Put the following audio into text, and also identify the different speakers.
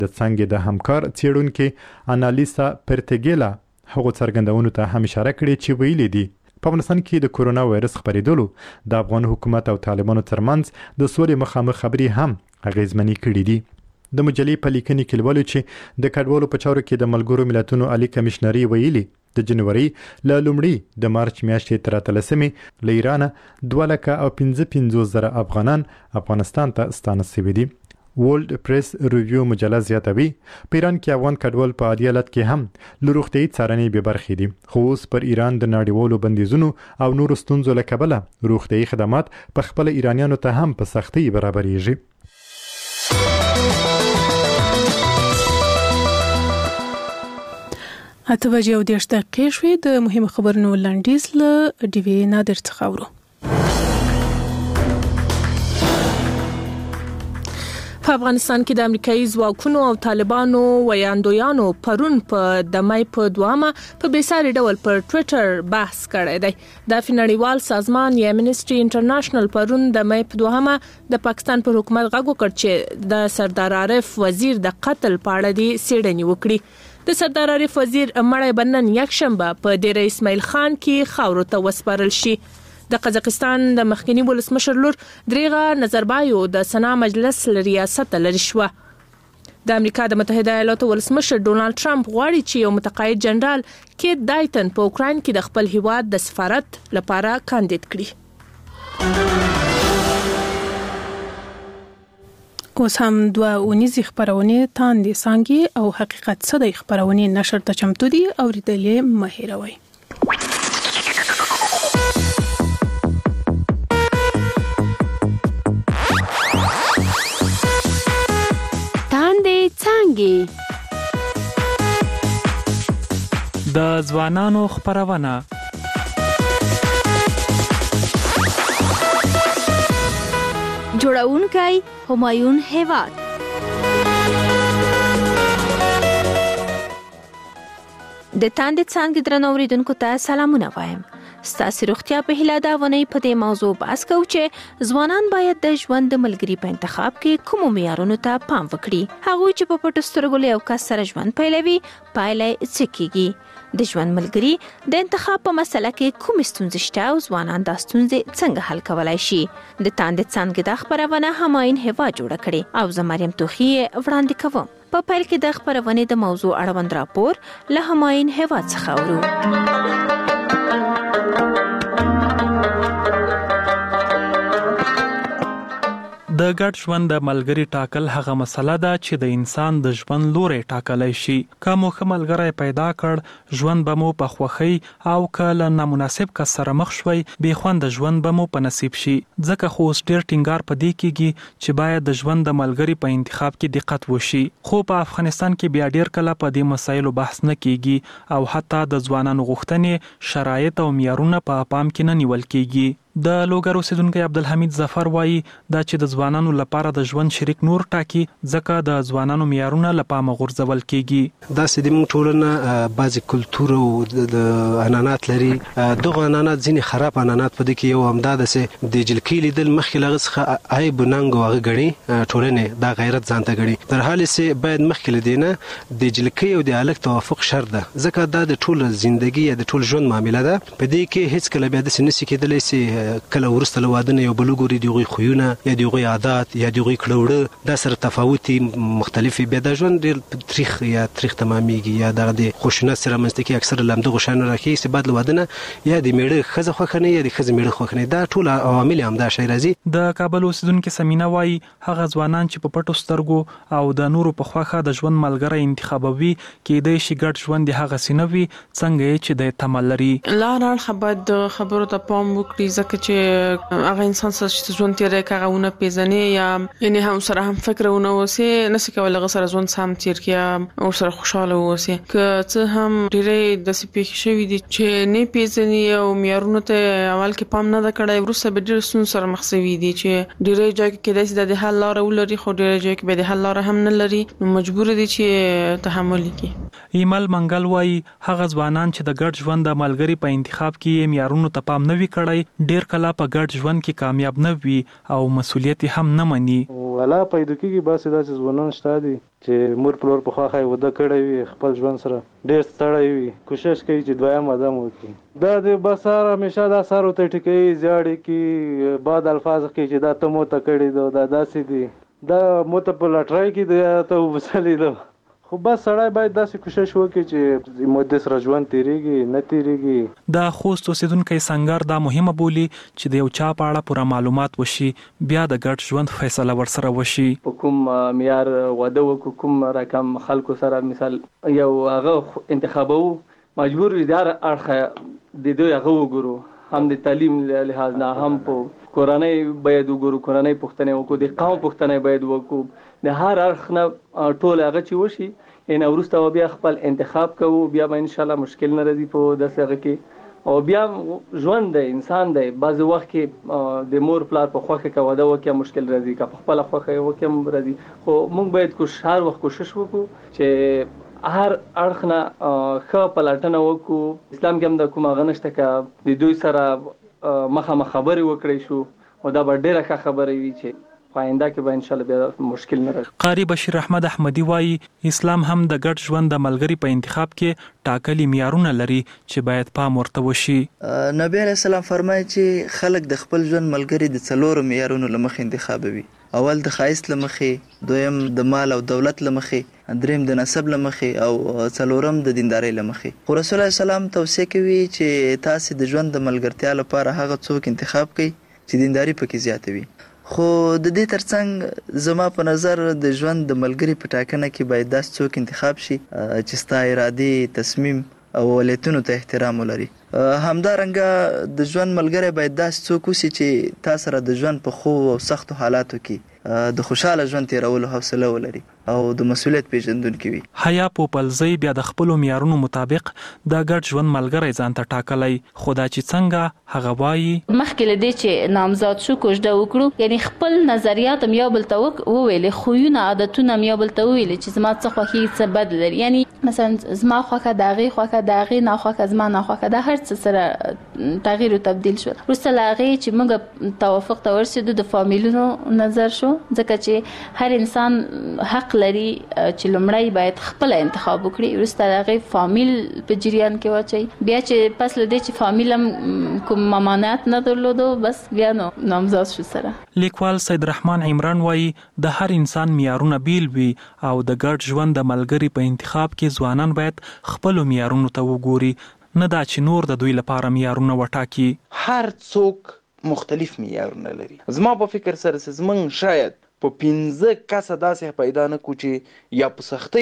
Speaker 1: د څنګه د همکار څېړونکو انالیسا پرتګیلا هغه څرګندونو ته هم اشاره کړې چې ویلي دي په افغانستان کې د کورونا وایرس خپرېدلو د افغان حکومت او طالبانو ترمنځ د سولې مخامخ خبرې هم اغیزمنې کړې دي. د مجلې په لیکنې کې لولو چې د کډوالو په چارو کې د ملګرو ملتونو عالی کمشنري ویلي د جنوري له لومړۍ د مارچ میاشتې تر 13مې له ایران 2,55,000 افغانان افغانستان ته ستانه شوي دي. ورلد پریس ریویو مجله زیاتوي په ایران کې افغان کډوال په عادي حالت کې هم له روغتیايي څارنې بې برخې دي، خو اوس پر ایران د نړیوالو بندیزونو او نورو ستونزو له کبله روغتیايي خدمات په خپل ایرانیانو ته هم په سختۍ برابرېږي.
Speaker 2: اته بجې او 10 دقیقې شوې. د مهمو خبرونو لنډیز له ډیوی نادر څخه اورو. په افغانستان کې د امریکایي ځواکونو او طالبانو ویاندویانو پرون په د مای په 2مه په بیساري ډول پر ټوئیټر بحث کړی دی. د نړیوال سازمان یا امنیسټي انټرنیشنل پرون د مای په 2مه د پاکستان پر حکومت غږ وکړ چې د سردار عارف وزیر د قتل په اړه دی څېړنې وکړي. د سردار عارف وزیر مړی بنن یکشنبه په ډیر اسماعیل خان کې خاورو ته وسپارل شي. د قزاقستان د مخکنی ولسمشر لور دریغه نظربایو د سنا مجلس ریاست لري شو. د امریکا د متحده ایالاتو ولسمشر ډونالد ټرمپ غواړي چې یو متقاعد جنرال کیت دایټن په اوکراین کې د خپل هیواد د سفارت لپاره کاندید کړي. اوس هم دوه اونیزې خبرونه تاندې سانګي او حقیقت څه د خبرونه نشر ته چمتو دي او ریډلې مهیروي.
Speaker 3: د ځوانانو خبرونه
Speaker 4: جوړونکی همایون هیواد. د تاندې څنګه درنو اوریدونکو ته سلامونه وایم. ستاسو روغتیا په هیله دا ونی په دې موضوع بحث کوو چې ځوانان باید د ژوند ملګری په انتخاب کې کوم معیارونو ته پام وکړي. هغه چې په پټو سترګو له یو کس سره ژوند پیلوي پایله څه کیږي. د ژوند ملګری د انتخاب په مسله کې کوم ستونزې شته او ځوانان دا ستونزې څنګه حل کولای شي. د تاندې څنګه د خبرونه همایون هیوا جوړ کړي او زه مریم توخی وړاندې کوم. په پیل کې د خبرونه د موضوع اړوند راپور له همایون هیوا څخه اورو.
Speaker 3: د ګډ ژوند د ملګری ټاکل هغه مسله ده چې د انسان د ژوند لوري ټاکلای شي. که مو ښه ملګری پیدا کړ ژوند به مو په خوښۍ او که له نامناسب کس سره مخ شوي بې خونده ژوند به مو په نصیب شي. ځکه خو اوس ډېر ټینګار په دې کېږي چې باید د ژوند د ملګری په انتخاب کې دقت وشي. خو په افغانستان کې بیا ډېر کله په دې مسایلو بحث نه کېږي او حتی د ځوانانو غوښتنې شرایط او معیارونه په پام کې نه نیول کېږي. د لوګر اوسیدونکو عبدالحمید ظفر وایي دا چې د ځوانانو لپاره د ژوند شریک نور ټاکي ځکه د ځوانانو معیارونه له پامه غورځول کېږي.
Speaker 5: دا چې د موږ ټولنه بعضې کلتور او د عنعنات لري. دغه عنعنات ځینې خراب عنعنات په دې کې یو همدا ده چې د جلکۍ لیدل مخکې له هغه څخه عیب ننګ او هغه ګڼي ټولنې دا غیرت ځان ته ګڼي. در حال چې باید مخکې له دې نه د جلکۍ او د هلک توافق شرط ده ځکه دا د ټول زندګي یا د ټول ژوند معامله ده. په دې کې هیڅ کله بیا داسې نشي کېدلی چې کله ورسته له واده نه یو بل وګوري د هغوی خویونه یا د هغوی عادات یا د هغوی کړه دا سره تفاوتي مختلفې بیا دا ژوند ډېر تریخ یا تریخ تمامیږي یا دغه د خشونت سره رامنځته کېږي. اکثر له همدغو شیانو راښیږي چې بعد له واده نه یا د مېړه ښځه خوښه نه یا د ښځې مېړه خوښه نه. دا ټول عوامل همدا شی راځي.
Speaker 3: د کابل اوسیدونکې سمینا وایي هغه ځوانان چې په پټو سترګو او د نورو په خوښه د ژوند ملګری انتخابوي کېدای شي ګډ ژوند یې هغسې نه وي څنګه یې چې د تمه لري.
Speaker 6: لار اړخه باید د خبرو ته پام وکړي ځکه چې هغه انسان سره چې ژوند تیری کوي هغه ونه پیژني یا یعنې هم سره هم فکرونه اوسي نشي کولی هغه سره ژوند سم تیر کړي او سره خوشحاله اوسي. که څه هم ډېرې داسې پیښې شوي دي چې نه پیژني او معیارونو ته اول کې پام نه ده کړی وروسته به ډېر ستونزو سره مخ شوي دي چې ډېرې ځای کې کېدای شي د حل لاره ولري خو ډېرې ځای کې به د حل لاره هم نه لري نو مجبور دي چې تحمل وکړي.
Speaker 3: ایمل منګل وایي هغه ځوانان چې د ګډ ژوند د ملګري په انتخاب کې معیارونو ته پام نه وي کړی ډیر کله په ګډ ژوند کې کامیاب نه وي او مسولیت هم نه مني.
Speaker 7: ولا پیدا کیږي باسي داسې ځوانان شته دي چې مور پلور په خواخه وده کړی وي خپل ژوند سره ډیر ستړی وي کوشش کوي چې دویم ادم وکړي دا د بسار همیشه دا سارو ته ټکی زیاړي کې بعد الفاظ کې چې دا ته مو ته کړی دا داسې دي دا مو ته په لټرای کې دا ته وبسلې ده خو بس سړی باید داسې کوشش وکړي چې مودې سره ژوند تیریږي نه تیریږي.
Speaker 3: د خوست اوسیدونکو سنگر دا مهمه بولی چې د یو چا په اړه پوره معلومات وشي بیا د ګډ ژوند فیصله ورسره وشي.
Speaker 8: کوم معیار واده وکړو کوم رقم خلکو سره مثال یو هغه انتخابو مجبور وي دا اړخ د دوی هغه وګورو هم د تعلیم لحاظ نه هم په کورنۍ باید وګورو کورنۍ پوښتنه وکړو د قوم پوښتنه باید وکړو د هر اړخ نه ټول هغه چې وشي ان وروسته بیا خپل انتخاب کوو بیا به ان شاء الله مشکل نه راځي په داسې هغه کې او بیا ژوند دی انسان دی بعض وخت کې د مور پلار په خوخه کې واده وکړي مشکل راځي که په خپل خوخه وکړي راځي خو موږ باید هر وخت کوشش وکړو چې هر اړخ نه ښه پلټنه وکړو. اسلام کې هم د کومه غنښت کا د دوی سره مخامخ خبرې وکړي شو او دا به ډیره ښه خبرې وي چې پاینده کې به ان شاء الله بیا مشکل نه راځي.
Speaker 3: قاری بشیر احمد احمدی وایي اسلام هم د ګډ ژوند د ملګری په انتخاب کې ټاکلي معیارونه لري چې باید پام ورته وشي.
Speaker 9: نبی علیہ السلام فرمایي چې خلک د خپل ژوند ملګری د څلورو معیارونو لمخې انتخابوي. اول د ښایست لمخې، دویم د مال او دولت لمخې، دریم د نسب لمخې او څلورم د دیندارۍ لمخې. خو رسول الله سلام توصیه کوي چې تاسو د ژوند د ملګرتیا لپاره هغه څوک انتخاب کړئ چې دینداري پکې زیاته وي. خو د دې ترڅنګ زما په نظر د ژوند د ملګری په ټاکنه کې باید داس څوک انتخاب شي چې ستا ارادي تصمیم او ولایتونو ته احترام ولري. همدارنګه د ژوند ملګری باید داس څوک وي چې تا سره د ژوند په خو او سختو حالاتو کې د خوشاله ژوند تیرولو حوصله ولري او د مسؤلیت پیژندونکي وي.
Speaker 3: حیا پوپلزی بیا د خپل معیارونو مطابق د ګډ ژوند ملګری ځان ته ټاکلی خو دا چې څنګه هغه وایي
Speaker 10: مخکې له دې چې نامزاد شو کوژده وکړو یعنی خپل نظریات هم یو بل ته وویلې خویونه عادتونه هم یو بل ته وویلې چې زما څه خوښي څه بد لري یعنی مثلا زما خوښه د هغې ناخوښه زما ناخوښه دا هر څه سره تغییر او تبدیل شو. وروسته له هغې چې موږ توافق ته ورسېدو د فامیلونو نظر شو ځکه چې هر انسان حق لري چې لومړی باید خپل انتخاب وکړي وروسته د هغې فامیل په جریان کې واچوي بیا چې پس له دې چې فامیل هم کوم ممانعت نه درلودو بس بیا نو نامزاد شو سره.
Speaker 3: لیکوال سید رحمان عمران وایي د هر انسان معیارونه بیل وي او د ګډ ژوند د ملګري په انتخاب کې ځوانان باید خپلو معیارونو ته وګوري نه دا چې نور د دوی لپاره معیارونه وټاکي.
Speaker 11: هر څوک مختلف معیارونه لري. زما په فکر سره زمونږ شاید په 15 کسه داسې پیدا نه کو چې یا په سختۍ